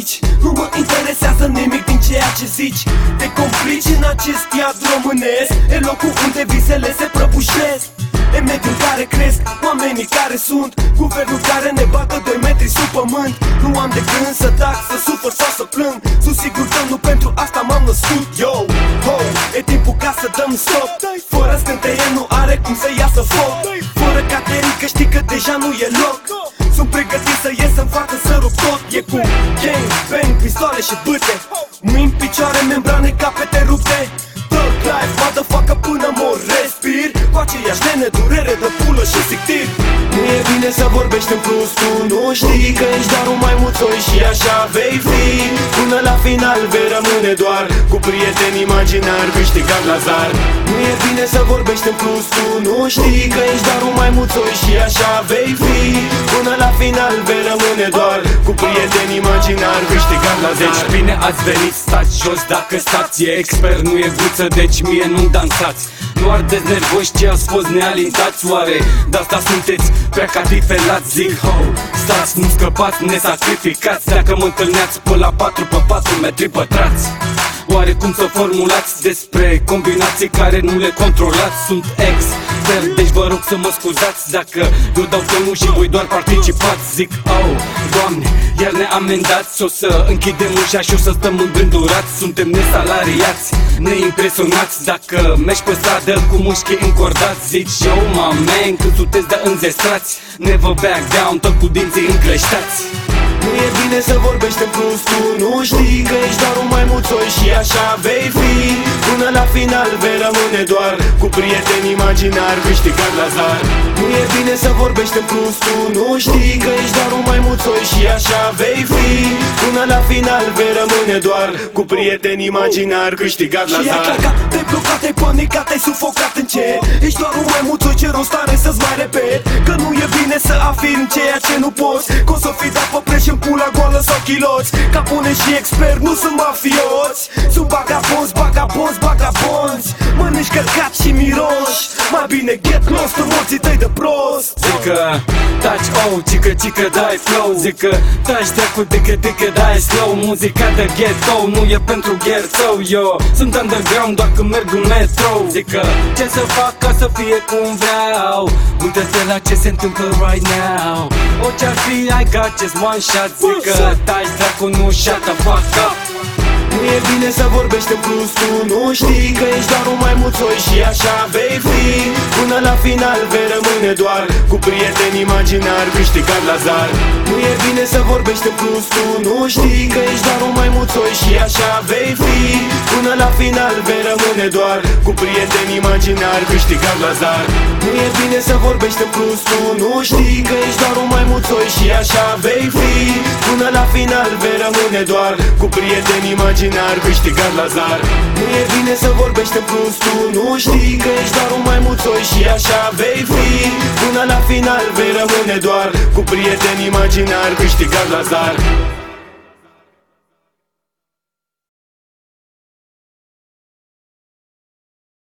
zici. Nu mă interesează nimic din ceea ce zici. Te complici în acest iad românesc. E locul unde visele se prăbușesc. E mediul în care cresc oamenii care sunt. Guvernul care ne bagă 2 metri sub pământ. Nu am de gând să tac, să sufăr sau să plâng. Sunt sigur că nu pentru asta m-am născut. Yo, ho, e timpul ca să dăm stop. Fără scânteie nu are cum să iasă foc. Fără caterică știi că deja nu e loc. Sunt pregătit să ies în față să rup tot. E cu gang, bang, pistoale și bâte. Mâini, picioare, membrane, capete rupte. Thug life, motherfucker, până mor respir. Cu aceeași nene, durere de pulă și sictir. Nu e bine să vorbești în plus, tu nu știi că ești doar un maimuțoi și așa vei fi. Până la final vei rămâne doar cu prieteni imaginari câștigat la zar. Nu e bine să vorbești în plus, tu nu știi că ești doar un maimuțoi și așa vei fi. Până la final vei rămâne doar cu prieteni imaginari câștigat la zar. Deci bine ați venit, stați jos dacă stați. E expert, nu e guță, deci mie nu-mi dansați. Nu ardeți nervoși ce ați fost nealintați. Oare de asta sunteți prea cadifelați? Zic ho, stați, nu scăpați, ne sacrificați. Dacă mă întâlneați pe la 4 pe 4 metri pătrați. Oare cum să formulați despre combinații care nu le controlați? Sunt expert, deci vă rog să mă scuzați dacă eu dau tonul și voi doar participați. Zic, oh, Doamne, iar ne amendați. O să închidem ușa și o să stăm îngândurați. Suntem nesalariați, neimpresionați. Dacă mergi pe stradă cu mușchii încordați, zici, yo, my man, când sunteți de înzestrați. Never back down, tot cu dinții încleștați. Nu e bine să vorbești în plus, tu nu știi că ești doar un maimuțoi și așa vei fi. Până la final vei rămâne doar cu prieteni imaginari câștigat la zar. Nu e bine să vorbești în plus, tu nu știi că ești doar un maimuțoi și așa vei fi. Până la final vei rămâne doar cu prieteni imaginari câștigat la zar. Și e cacat, te-ai blocat, te-ai panicat, te-ai sufocat în ce? Ești doar un maimuțoi ce rost are să-ți mai repet că nu e bine să afirmi ceea ce nu poți. Că o să fii dat pe preș în pula goală sau chiloți. Capone și expert nu sunt mafioți. Sunt bagabonzi, bagabonzi, bagabonzi. Mănânci călcat și miroși. Mai bine get lost în morții tăi de prost. Zic că taci, oh, cică, cică, dai flow. Zic că taci, dracu, dică, dică, dai slow. Muzica de ghetto nu e pentru gherțău. Eu sunt underground doar când merg în metro. Zic că ce să fac ca să fie cum vreau. Uită-te la ce se întâmplă right now. Orice-ar fi, I got just one shot. Zic că taci, dracu, nu shut the fuck up. Nu e bine să vorbești în plus, tu nu știi că ești doar un maimuțoi și așa vei fi. Până la final vei rămâne doar cu prieteni imaginari câștigat la zar. Nu e bine să vorbești în plus, tu nu știi că ești doar un maimuțoi și așa vei fi. Până la final vei rămâne doar cu prieteni imaginari câștigat la zar. Nu e bine să vorbești în plus, tu nu știi că ești doar un maimuțoi și așa vei fi. Până la final vei rămâne doar cu prieteni imaginari câștigat la zar. Nu e bine să vorbești în plus, tu nu știi că ești doar un maimuțoi și așa vei fi. Până la final vei rămâne doar cu prieteni imaginari câștigat la zar.